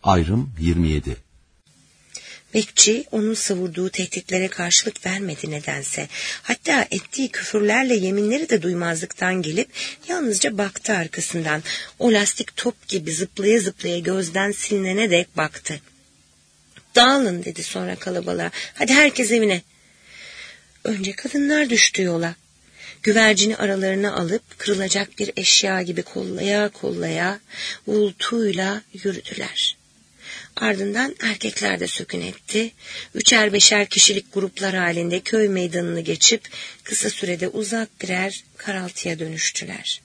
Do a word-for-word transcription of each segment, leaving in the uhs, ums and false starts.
Ayrım yirmi yedi. Bekçi onun savurduğu tehditlere karşılık vermedi nedense. Hatta ettiği küfürlerle yeminleri de duymazlıktan gelip yalnızca baktı arkasından. O lastik top gibi zıplaya zıplaya gözden silinene dek baktı. Dağılın dedi sonra kalabalığa. Hadi herkes evine. Önce kadınlar düştü yola. Güvercini aralarına alıp kırılacak bir eşya gibi kollaya kollaya uğultuyla yürüdüler. Ardından erkekler de sökün etti. Üçer beşer kişilik gruplar halinde köy meydanını geçip kısa sürede uzak birer karaltıya dönüştüler.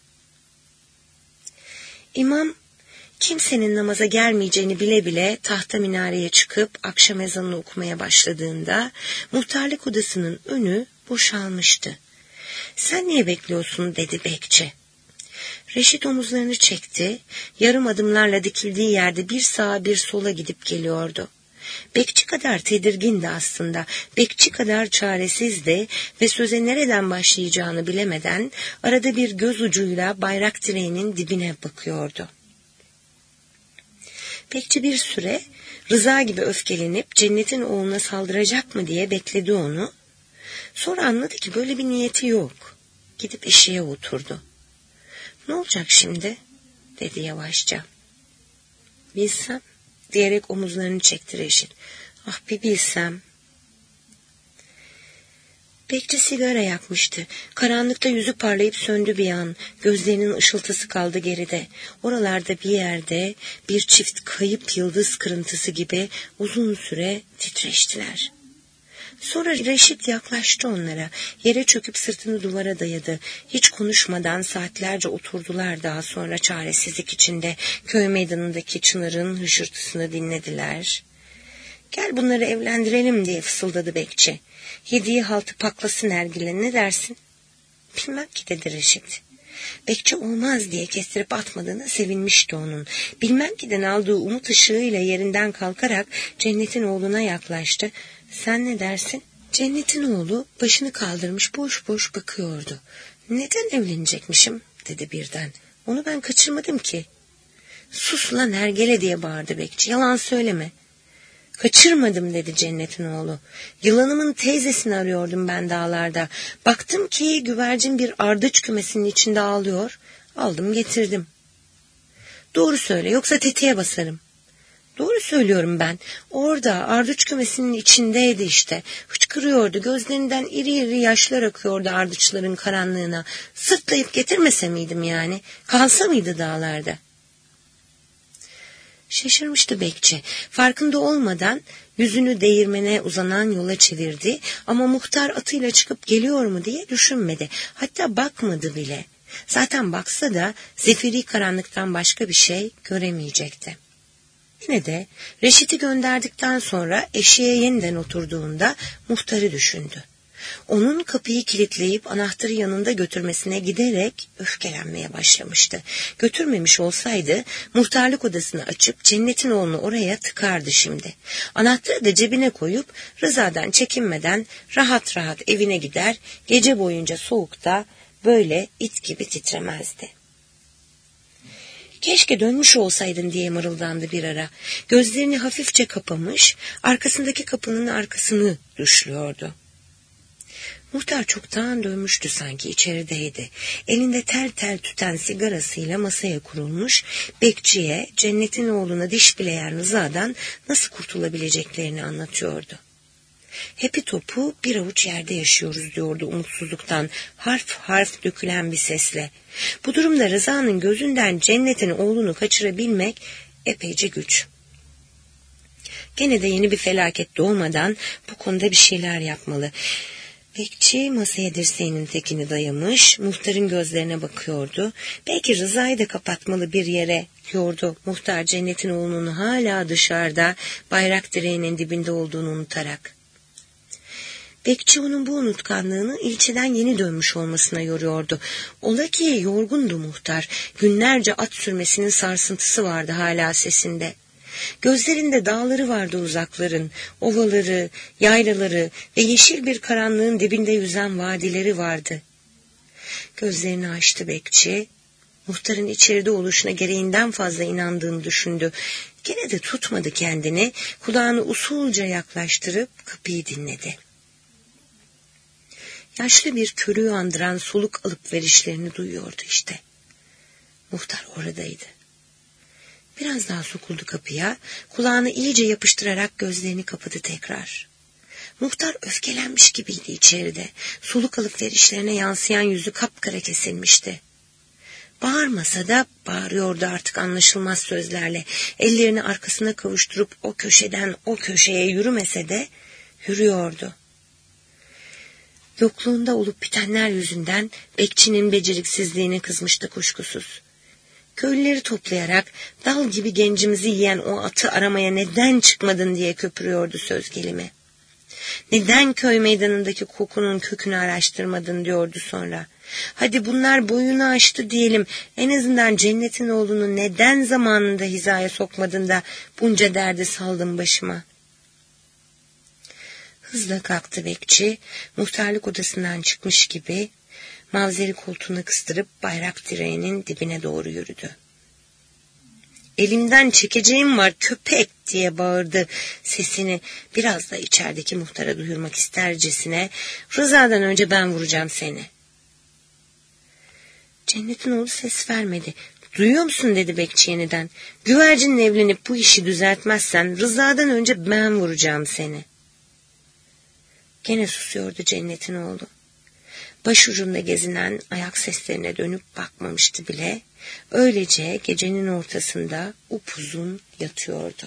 İmam kimsenin namaza gelmeyeceğini bile bile tahta minareye çıkıp akşam ezanını okumaya başladığında muhtarlık odasının önü boşalmıştı. Sen niye bekliyorsun dedi bekçi. Reşit omuzlarını çekti, yarım adımlarla dikildiği yerde bir sağa bir sola gidip geliyordu. Bekçi kadar tedirgindi aslında, bekçi kadar çaresizdi ve söze nereden başlayacağını bilemeden arada bir göz ucuyla bayrak direğinin dibine bakıyordu. Bekçi bir süre Rıza gibi öfkelenip cennetin oğluna saldıracak mı diye bekledi onu. Sonra anladı ki böyle bir niyeti yok. Gidip eşeğe oturdu. Ne olacak şimdi? Dedi yavaşça. Bilsem diyerek omuzlarını çekti Reşit. Ah bir bilsem. Bekçi sigara yakmıştı. Karanlıkta yüzü parlayıp söndü bir an. Gözlerinin ışıltısı kaldı geride. Oralarda bir yerde bir çift kayıp yıldız kırıntısı gibi uzun süre titreştiler. Sonra Reşit yaklaştı onlara. Yere çöküp sırtını duvara dayadı. Hiç konuşmadan saatlerce oturdular daha sonra çaresizlik içinde. Köy meydanındaki çınarın hışırtısını dinlediler. Gel bunları evlendirelim diye fısıldadı bekçi. Yediği haltı paklasın Ergil'e ne dersin? Bilmem ki dedi Reşit. Bekçi olmaz diye kestirip atmadığına sevinmişti onun. Bilmem ki'den aldığı umut ışığıyla yerinden kalkarak cennetin oğluna yaklaştı. Sen ne dersin? Cennetin oğlu başını kaldırmış boş boş bakıyordu. Neden evlenecekmişim dedi birden. Onu ben kaçırmadım ki. Sus lan hergele diye bağırdı bekçi. Yalan söyleme. Kaçırmadım dedi cennetin oğlu. Yılanımın teyzesini arıyordum ben dağlarda. Baktım ki güvercin bir ardıç kümesinin içinde ağlıyor. Aldım getirdim. Doğru söyle yoksa tetiğe basarım. Doğru söylüyorum ben. Orada ardıç kümesinin içindeydi işte. Hıçkırıyordu. Gözlerinden iri iri yaşlar akıyordu ardıçların karanlığına. Sırtlayıp getirmese miydim yani? Kalsa mıydı dağlarda? Şaşırmıştı bekçi. Farkında olmadan yüzünü değirmene uzanan yola çevirdi. Ama muhtar atıyla çıkıp geliyor mu diye düşünmedi. Hatta bakmadı bile. Zaten baksa da zifiri karanlıktan başka bir şey göremeyecekti. Yine de Reşit'i gönderdikten sonra eşeğe yeniden oturduğunda muhtarı düşündü. Onun kapıyı kilitleyip anahtarı yanında götürmesine giderek öfkelenmeye başlamıştı. Götürmemiş olsaydı muhtarlık odasını açıp cennetin oğlunu oraya tıkardı şimdi. Anahtarı da cebine koyup Rıza'dan çekinmeden rahat rahat evine gider, gece boyunca soğukta böyle it gibi titremezdi. Keşke dönmüş olsaydın diye mırıldandı bir ara. Gözlerini hafifçe kapamış, arkasındaki kapının arkasını düşlüyordu. Muhtar çoktan dönmüştü sanki içerideydi. Elinde tel tel tüten sigarasıyla masaya kurulmuş, bekçiye cennetin oğluna diş bileyen Rıza'dan nasıl kurtulabileceklerini anlatıyordu. Hepi topu bir avuç yerde yaşıyoruz diyordu umutsuzluktan, harf harf dökülen bir sesle. Bu durumda Rıza'nın gözünden cennetin oğlunu kaçırabilmek epeyce güç. Gene de yeni bir felaket doğmadan bu konuda bir şeyler yapmalı. Bekçi masaya dirseğinin tekini dayamış, muhtarın gözlerine bakıyordu. Belki Rıza'yı da kapatmalı bir yere diyordu muhtar cennetin oğlunun hala dışarıda bayrak direğinin dibinde olduğunu unutarak. Bekçi onun bu unutkanlığını ilçeden yeni dönmüş olmasına yoruyordu. Ola ki yorgundu muhtar. Günlerce at sürmesinin sarsıntısı vardı hala sesinde. Gözlerinde dağları vardı uzakların, ovaları, yaylaları ve yeşil bir karanlığın dibinde yüzen vadileri vardı. Gözlerini açtı bekçi. Muhtarın içeride oluşuna gereğinden fazla inandığını düşündü. Gene de tutmadı kendini, kulağını usulca yaklaştırıp kapıyı dinledi. Yaşlı bir körüğü andıran soluk alıp verişlerini duyuyordu işte. Muhtar oradaydı. Biraz daha sokuldu kapıya, kulağını iyice yapıştırarak gözlerini kapadı tekrar. Muhtar öfkelenmiş gibiydi içeride. Soluk alıp verişlerine yansıyan yüzü kapkara kesilmişti. Bağırmasa da bağırıyordu artık anlaşılmaz sözlerle. Ellerini arkasına kavuşturup o köşeden o köşeye yürümese de yürüyordu. Yokluğunda olup bitenler yüzünden bekçinin beceriksizliğine kızmıştı kuşkusuz. Köylüleri toplayarak dal gibi gencimizi yiyen o atı aramaya neden çıkmadın diye köpürüyordu söz gelimi. Neden köy meydanındaki kokunun kökünü araştırmadın diyordu sonra. Hadi bunlar boyunu aştı diyelim, en azından cennetin oğlunu neden zamanında hizaya sokmadın da bunca derdi saldın başıma. Hızla kalktı bekçi, muhtarlık odasından çıkmış gibi mavzeri koltuğuna kıstırıp bayrak direğinin dibine doğru yürüdü. Elimden çekeceğim var köpek diye bağırdı, sesini biraz da içerideki muhtara duyurmak istercesine. Rıza'dan önce ben vuracağım seni. Cennetin oğlu ses vermedi. Duyuyor musun dedi bekçi yeniden. Güvercinle evlenip bu işi düzeltmezsen Rıza'dan önce ben vuracağım seni. Gene susuyordu Cennetin oğlu. Başucunda gezinen ayak seslerine dönüp bakmamıştı bile. Öylece gecenin ortasında upuzun yatıyordu.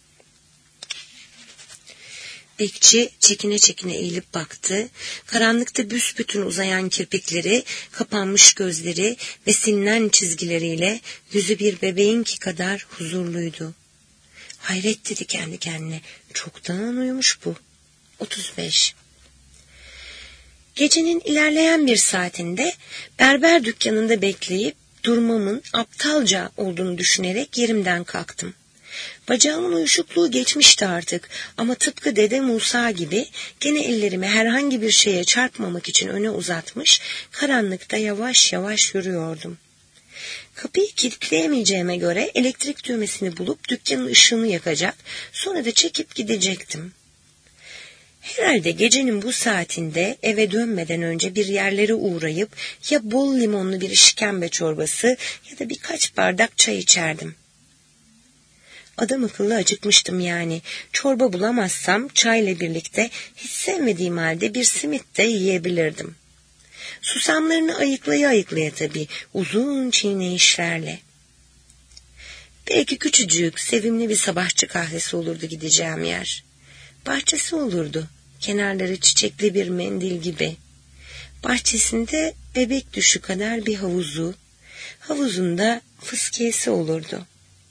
Bekçi çekine çekine eğilip baktı. Karanlıkta büsbütün uzayan kirpikleri, kapanmış gözleri ve silinen çizgileriyle yüzü bir bebeğinki kadar huzurluydu. Hayret dedi kendi kendine. Çoktan uyumuş bu. otuz beş. Gecenin ilerleyen bir saatinde berber dükkanında bekleyip durmamın aptalca olduğunu düşünerek yerimden kalktım. Bacağımın uyuşukluğu geçmişti artık ama tıpkı Dede Musa gibi gene ellerimi herhangi bir şeye çarpmamak için öne uzatmış, karanlıkta yavaş yavaş yürüyordum. Kapıyı kilitleyemeyeceğime göre elektrik düğmesini bulup dükkanın ışığını yakacak, sonra da çekip gidecektim. Herhalde gecenin bu saatinde eve dönmeden önce bir yerlere uğrayıp ya bol limonlu bir işkembe çorbası ya da birkaç bardak çay içerdim. Adam akıllı acıkmıştım yani. Çorba bulamazsam çayla birlikte hiç sevmediğim halde bir simit de yiyebilirdim. Susamlarını ayıklaya ayıklaya tabii, uzun çiğneyişlerle. Belki küçücük, sevimli bir sabahçı kahvesi olurdu gideceğim yer. Bahçesi olurdu, kenarları çiçekli bir mendil gibi. Bahçesinde bebek düşü kadar bir havuzu, havuzunda fıskiyesi olurdu.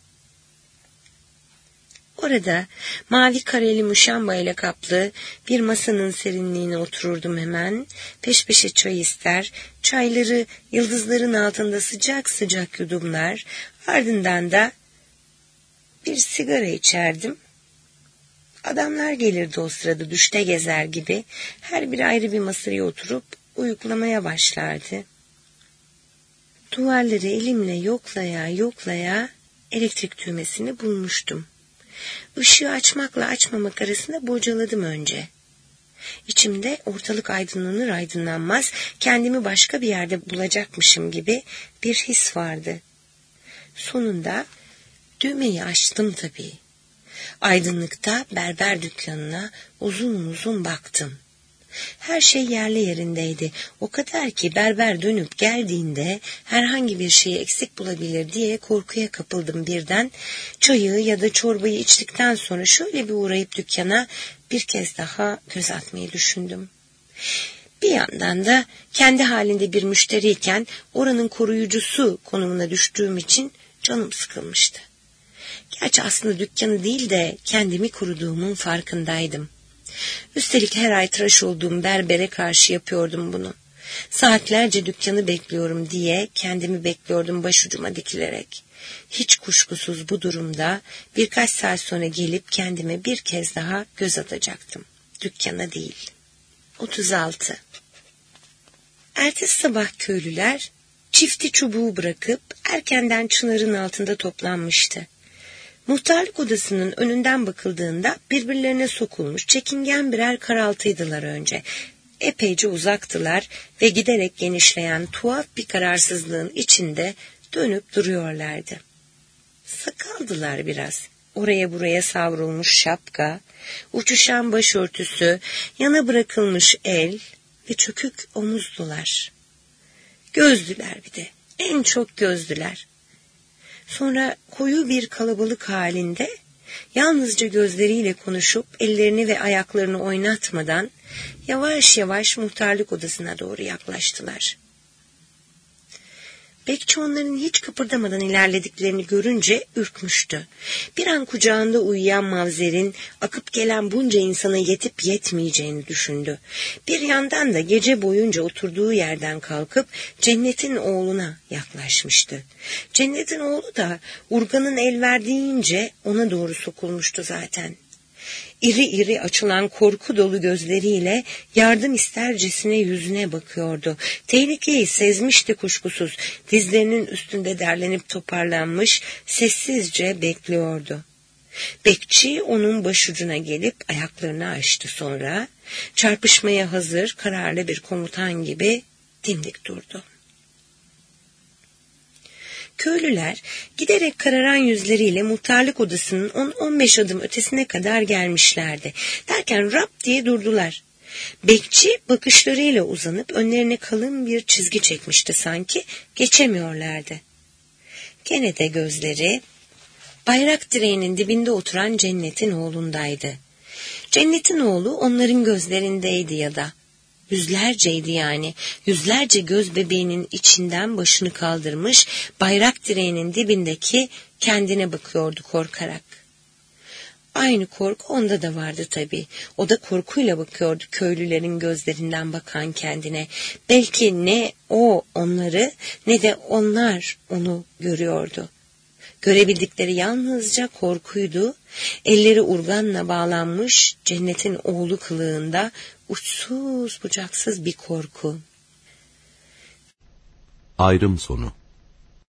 Orada mavi kareli muşamba ile kaplı bir masanın serinliğine otururdum hemen, peş peşe çay ister, çayları yıldızların altında sıcak sıcak yudumlar, ardından da bir sigara içerdim. Adamlar gelirdi o sırada düşte gezer gibi, her biri ayrı bir masaya oturup uyuklamaya başlardı. Duvarları elimle yoklaya yoklaya elektrik düğmesini bulmuştum. Işığı açmakla açmamak arasında bocaladım önce. İçimde ortalık aydınlanır aydınlanmaz kendimi başka bir yerde bulacakmışım gibi bir his vardı. Sonunda düğmeyi açtım tabii. Aydınlıkta berber dükkanına uzun uzun baktım. Her şey yerli yerindeydi. O kadar ki berber dönüp geldiğinde herhangi bir şeyi eksik bulabilir diye korkuya kapıldım birden. Çayı ya da çorbayı içtikten sonra şöyle bir uğrayıp dükkana bir kez daha göz atmayı düşündüm. Bir yandan da kendi halinde bir müşteriyken oranın koruyucusu konumuna düştüğüm için canım sıkılmıştı. Gerçi aslında dükkanı değil de kendimi koruduğumun farkındaydım. Üstelik her ay tıraş olduğum berbere karşı yapıyordum bunu. Saatlerce dükkanı bekliyorum diye kendimi bekliyordum başucuma dikilerek. Hiç kuşkusuz bu durumda birkaç saat sonra gelip kendime bir kez daha göz atacaktım. Dükkana değil. otuz altı. Ertesi sabah köylüler çifti çubuğu bırakıp erkenden çınarın altında toplanmıştı. Muhtarlık odasının önünden bakıldığında birbirlerine sokulmuş çekingen birer karaltıydılar önce. Epeyce uzaktılar ve giderek genişleyen tuhaf bir kararsızlığın içinde dönüp duruyorlardı. Sakaldılar biraz. Oraya buraya savrulmuş şapka, uçuşan başörtüsü, yana bırakılmış el ve çökük omuzdular. Gözdüler bir de, en çok gözdüler. Sonra koyu bir kalabalık halinde yalnızca gözleriyle konuşup ellerini ve ayaklarını oynatmadan yavaş yavaş muhtarlık odasına doğru yaklaştılar. Bekçi onların hiç kıpırdamadan ilerlediklerini görünce ürkmüştü. Bir an kucağında uyuyan Mavzer'in akıp gelen bunca insana yetip yetmeyeceğini düşündü. Bir yandan da gece boyunca oturduğu yerden kalkıp Cennet'in oğluna yaklaşmıştı. Cennet'in oğlu da Urgan'ın el verdiğince ona doğru sokulmuştu zaten. İri iri açılan korku dolu gözleriyle yardım istercesine yüzüne bakıyordu. Tehlikeyi sezmişti kuşkusuz. Dizlerinin üstünde derlenip toparlanmış, sessizce bekliyordu. Bekçi onun başucuna gelip ayaklarını açtı sonra. Çarpışmaya hazır, kararlı bir komutan gibi dimdik durdu. Köylüler giderek kararan yüzleriyle muhtarlık odasının on on beş adım ötesine kadar gelmişlerdi. Derken rap diye durdular. Bekçi bakışlarıyla uzanıp önlerine kalın bir çizgi çekmişti sanki, geçemiyorlardı. Gene de gözleri bayrak direğinin dibinde oturan Cennet'in oğlundaydı. Cennet'in oğlu onların gözlerindeydi ya da. Yüzlerceydi yani, yüzlerce göz bebeğinin içinden başını kaldırmış, bayrak direğinin dibindeki kendine bakıyordu korkarak. Aynı korku onda da vardı tabii. O da korkuyla bakıyordu köylülerin gözlerinden bakan kendine. Belki ne o onları ne de onlar onu görüyordu. Görebildikleri yalnızca korkuydu. Elleri urganla bağlanmış Cennet'in oğlu kılığında uçsuz bucaksız bir korku. Ayrım sonu.